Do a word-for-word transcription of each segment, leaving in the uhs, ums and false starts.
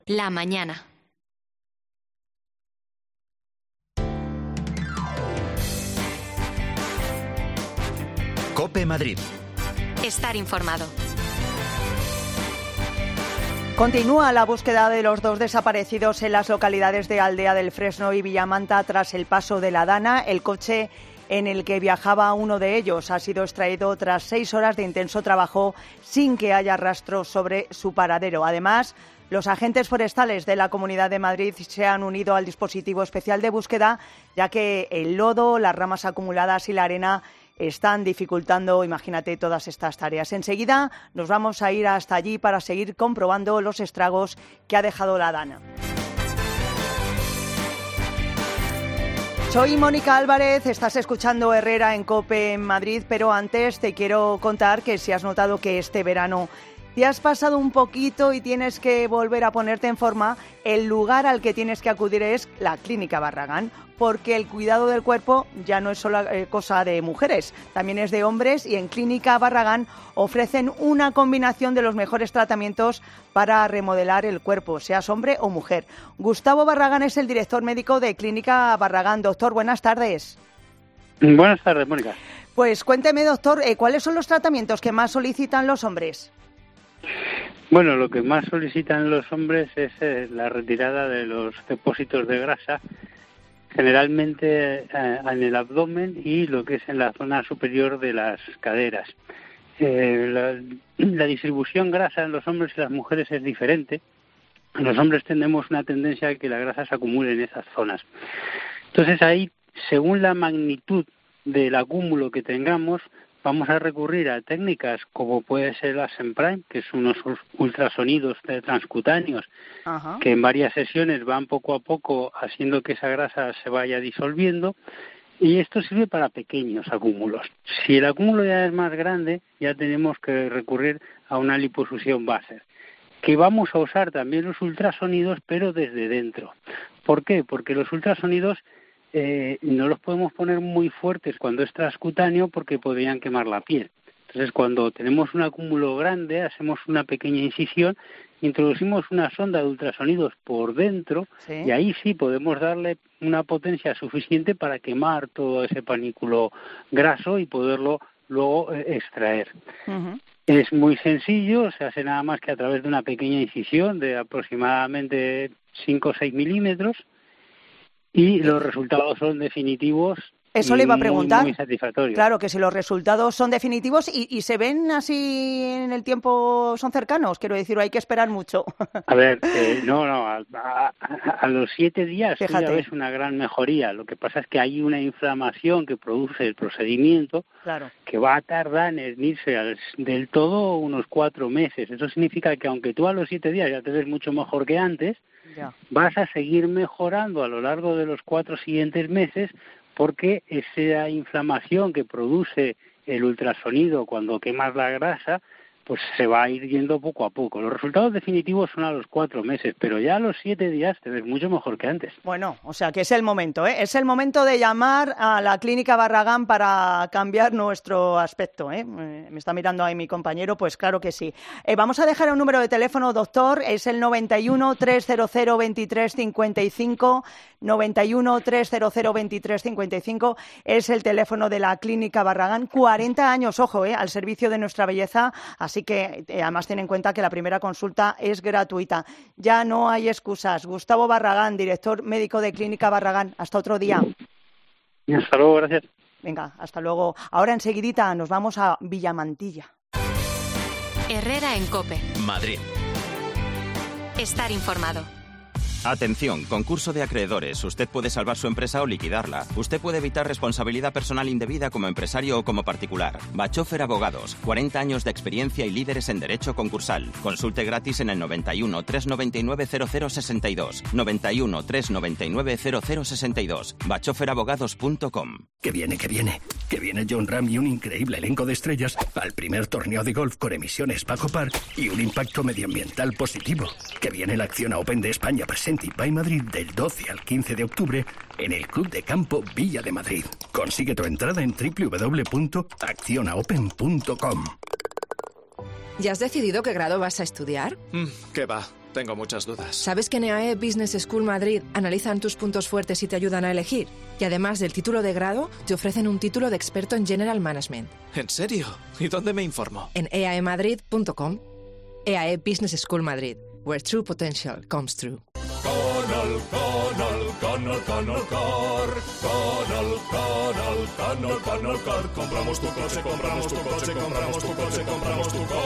La mañana. COPE Madrid. Estar informado. Continúa la búsqueda de los dos desaparecidos en las localidades de Aldea del Fresno y Villamanta tras el paso de la Dana. El coche en el que viajaba uno de ellos ha sido extraído tras seis horas de intenso trabajo sin que haya rastro sobre su paradero. Además, los agentes forestales de la Comunidad de Madrid se han unido al dispositivo especial de búsqueda, ya que el lodo, las ramas acumuladas y la arena están dificultando, imagínate, todas estas tareas. Enseguida nos vamos a ir hasta allí para seguir comprobando los estragos que ha dejado la Dana. Soy Mónica Álvarez, estás escuchando Herrera en COPE en Madrid, pero antes te quiero contar que si has notado que este verano te has pasado un poquito y tienes que volver a ponerte en forma, el lugar al que tienes que acudir es la Clínica Barragán, porque el cuidado del cuerpo ya no es solo eh, cosa de mujeres, también es de hombres, y en Clínica Barragán ofrecen una combinación de los mejores tratamientos para remodelar el cuerpo, seas hombre o mujer. Gustavo Barragán es el director médico de Clínica Barragán. Doctor, buenas tardes. Buenas tardes, Mónica. Pues cuénteme, doctor, eh, ¿cuáles son los tratamientos que más solicitan los hombres? Bueno, lo que más solicitan los hombres es eh, la retirada de los depósitos de grasa, generalmente eh, en el abdomen y lo que es en la zona superior de las caderas. Eh, la, la distribución grasa en los hombres y las mujeres es diferente. Los hombres tenemos una tendencia a que la grasa se acumule en esas zonas. Entonces ahí, según la magnitud del acúmulo que tengamos, vamos a recurrir a técnicas como puede ser la Semprime, que son unos ultrasonidos transcutáneos. Ajá. Que en varias sesiones van poco a poco haciendo que esa grasa se vaya disolviendo, y esto sirve para pequeños acúmulos. Si el acúmulo ya es más grande, ya tenemos que recurrir a una liposucción láser, que vamos a usar también los ultrasonidos, pero desde dentro. ¿Por qué? Porque los ultrasonidos Eh, no los podemos poner muy fuertes cuando es transcutáneo porque podrían quemar la piel. Entonces, cuando tenemos un acúmulo grande, hacemos una pequeña incisión, introducimos una sonda de ultrasonidos por dentro, ¿sí? Y ahí sí podemos darle una potencia suficiente para quemar todo ese panículo graso y poderlo luego eh, extraer. Uh-huh. Es muy sencillo, se hace nada más que a través de una pequeña incisión de aproximadamente cinco o seis milímetros, y los resultados son definitivos. Eso le iba a preguntar. Muy, muy satisfactorios. Claro, que si los resultados son definitivos y, y se ven así en el tiempo, son cercanos, quiero decir, hay que esperar mucho. A ver, eh, no, no, a, a, a los siete días ya ves una gran mejoría. Lo que pasa es que hay una inflamación que produce el procedimiento, claro, que va a tardar en irse al, del todo unos cuatro meses. Eso significa que aunque tú a los siete días ya te ves mucho mejor que antes, ya vas a seguir mejorando a lo largo de los cuatro siguientes meses, porque esa inflamación que produce el ultrasonido cuando quemas la grasa, pues se va a ir yendo poco a poco. Los resultados definitivos son a los cuatro meses, pero ya a los siete días te ves mucho mejor que antes. Bueno, o sea que es el momento, ¿eh? Es el momento de llamar a la Clínica Barragán para cambiar nuestro aspecto, ¿eh? Me está mirando ahí mi compañero, pues claro que sí. Eh, vamos a dejar un número de teléfono, doctor, es el noventa y uno, trescientos veintitrés, cincuenta y cinco, noventa y uno, trescientos veintitrés, cincuenta y cinco, es el teléfono de la Clínica Barragán. cuarenta años, ojo, ¿eh? Al servicio de nuestra belleza, así que eh, además ten en cuenta que la primera consulta es gratuita. Ya no hay excusas. Gustavo Barragán, director médico de Clínica Barragán. Hasta otro día. Hasta luego, gracias. Venga, hasta luego. Ahora enseguidita nos vamos a Villamantilla. Herrera en COPE. Madrid. Estar informado. Atención, concurso de acreedores. Usted puede salvar su empresa o liquidarla. Usted puede evitar responsabilidad personal indebida como empresario o como particular. Bachofer Abogados. cuarenta años de experiencia y líderes en derecho concursal. Consulte gratis en el noventa y uno, trescientos noventa y nueve, cero cero sesenta y dos. noventa y uno, trescientos noventa y nueve, cero cero sesenta y dos. bachofer abogados punto com. Que viene, que viene. Que viene John Ram y un increíble elenco de estrellas al primer torneo de golf con emisiones Paco Park y un impacto medioambiental positivo. Que viene la Acciona Open de España presente by Madrid del doce al quince de octubre en el Club de Campo Villa de Madrid. Consigue tu entrada en doble u doble u doble u punto acciona open punto com. ¿Ya has decidido qué grado vas a estudiar? Mm, ¿Qué va? tengo muchas dudas. ¿Sabes que en E A E Business School Madrid analizan tus puntos fuertes y te ayudan a elegir? Y además del título de grado, te ofrecen un título de experto en General Management. ¿En serio? ¿Y dónde me informo? En e a e madrid punto com. E A E Business School Madrid, where true potential comes true. Canal, canal, canal, canal car. Canal, canal, canal, canal car. Compramos tu coche, compramos tu coche, compramos tu coche, compramos tu coche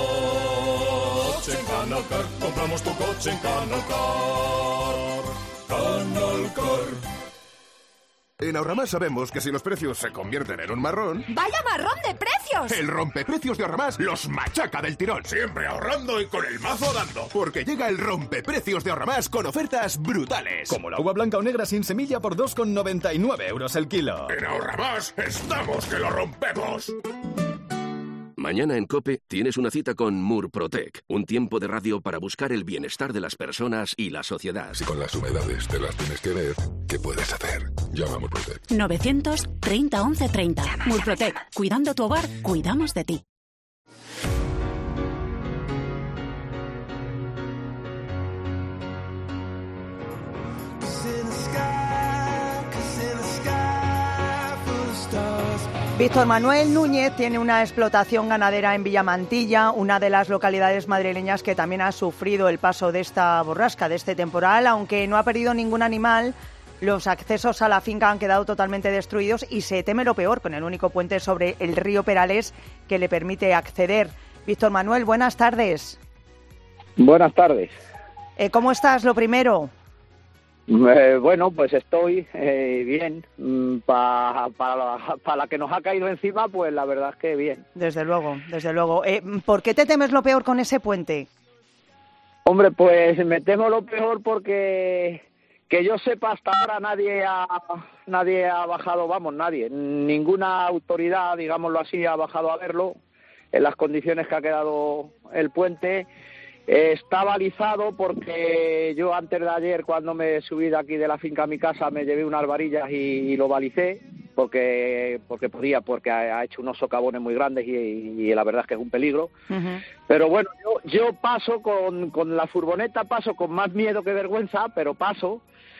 en Canal Car. Compramos tu coche en Canal Car. Canal Car. En Ahorramás sabemos que si los precios se convierten en un marrón... ¡Vaya marrón de precios! El rompeprecios de Ahorramás los machaca del tirón. Siempre ahorrando y con el mazo dando. Porque llega el rompeprecios de Ahorramás con ofertas brutales. Como la uva blanca o negra sin semilla por dos con noventa y nueve euros el kilo. En Ahorramás estamos que lo rompemos. Mañana en COPE tienes una cita con Murprotec, un tiempo de radio para buscar el bienestar de las personas y la sociedad. Si con las humedades te las tienes que ver, ¿qué puedes hacer? Llama a Murprotec. novecientos treinta once treinta. Murprotec. Cuidando tu hogar, cuidamos de ti. Víctor Manuel Núñez tiene una explotación ganadera en Villamantilla, una de las localidades madrileñas que también ha sufrido el paso de esta borrasca, de este temporal. Aunque no ha perdido ningún animal, los accesos a la finca han quedado totalmente destruidos y se teme lo peor, con el único puente sobre el río Perales que le permite acceder. Víctor Manuel, buenas tardes. Buenas tardes. Eh, ¿Cómo estás, lo primero? Eh, bueno, pues estoy eh, bien. Mm, pa, para, la, para la que nos ha caído encima, pues la verdad es que bien. Desde luego, desde luego. Eh, ¿Por qué te temes lo peor con ese puente? Hombre, pues me temo lo peor porque que yo sepa hasta ahora nadie ha, nadie ha bajado, vamos, nadie. Ninguna autoridad, digámoslo así, ha bajado a verlo en las condiciones que ha quedado el puente. Está balizado porque yo antes de ayer, cuando me subí de aquí de la finca a mi casa, me llevé unas varillas y, y lo balicé porque porque podía, porque ha, ha hecho unos socavones muy grandes y, y la verdad es que es un peligro. Uh-huh. Pero bueno, yo, yo paso con, con la furgoneta, paso con más miedo que vergüenza, pero paso.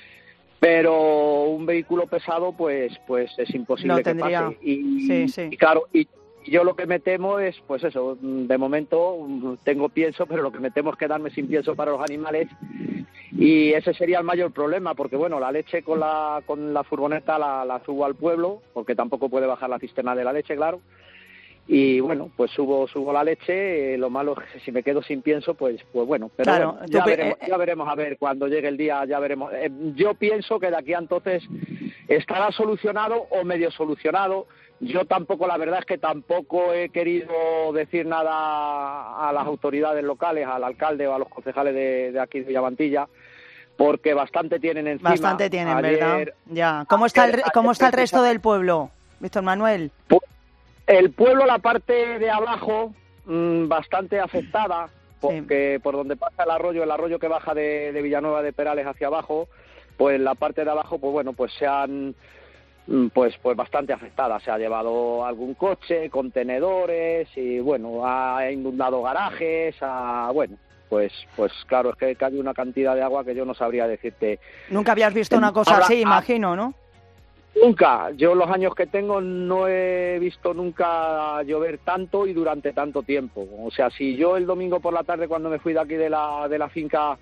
Pero un vehículo pesado, pues pues es imposible no tendría... que pase. Y, sí, sí. y claro, y Y yo lo que me temo es, pues eso, de momento tengo pienso, pero lo que me temo es quedarme sin pienso para los animales y ese sería el mayor problema, porque bueno, la leche con la con la furgoneta la, la subo al pueblo, porque tampoco puede bajar la cisterna de la leche, claro, y bueno, pues subo subo la leche, eh, lo malo es que si me quedo sin pienso, pues pues bueno, pero claro, bueno, ya, tú, veremos, eh, ya veremos a ver, cuando llegue el día ya veremos. Eh, yo pienso que de aquí a entonces estará solucionado o medio solucionado. Yo tampoco, la verdad es que tampoco he querido decir nada a las autoridades locales, al alcalde o a los concejales de, de aquí de Villamantilla, porque bastante tienen encima. Bastante tienen, ayer, ¿verdad? Ya. ¿Cómo está el, cómo está el resto del pueblo, Víctor Manuel? El pueblo, la parte de abajo, mmm, bastante afectada, porque sí. Por donde pasa el arroyo, el arroyo que baja de, de Villanueva de Perales hacia abajo, pues la parte de abajo, pues bueno, pues se han... pues pues bastante afectada, se ha llevado algún coche, contenedores y bueno, ha inundado garajes, ha, bueno, pues pues claro, es que cae una cantidad de agua que yo no sabría decirte. Nunca habías visto una cosa Ahora, así, imagino, ¿no? Nunca, yo los años que tengo no he visto nunca llover tanto y durante tanto tiempo. O sea, si yo el domingo por la tarde cuando me fui de aquí de la de la finca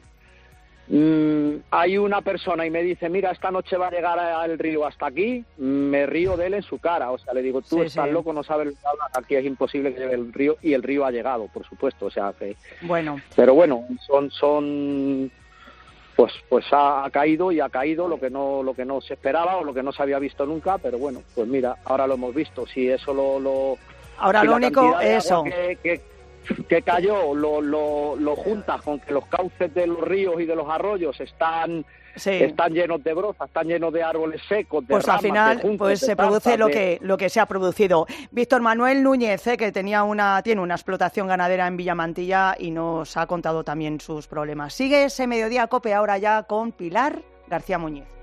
Mm, hay una persona y me dice, mira, esta noche va a llegar al río hasta aquí, me río de él en su cara, o sea, le digo, tú sí, estás sí. loco, no sabes lo que hablas, aquí es imposible que llegue el río, y el río ha llegado, por supuesto, o sea, que... Bueno. Pero bueno, son, son, pues, pues ha, ha caído y ha caído lo que no, lo que no se esperaba o lo que no se había visto nunca, pero bueno, pues mira, ahora lo hemos visto, si eso lo... lo ahora si lo único, eso... Que, que, que cayó, lo, lo, lo juntas con que los cauces de los ríos y de los arroyos están sí. están llenos de brozas, están llenos de árboles secos, de pues ramas, al final de juncos, pues de se produce tarzas, lo de... que lo que se ha producido. Víctor Manuel Núñez, eh, que tenía una tiene una explotación ganadera en Villamantilla y nos ha contado también sus problemas. Sigue ese Mediodía COPE ahora ya con Pilar García Muñiz.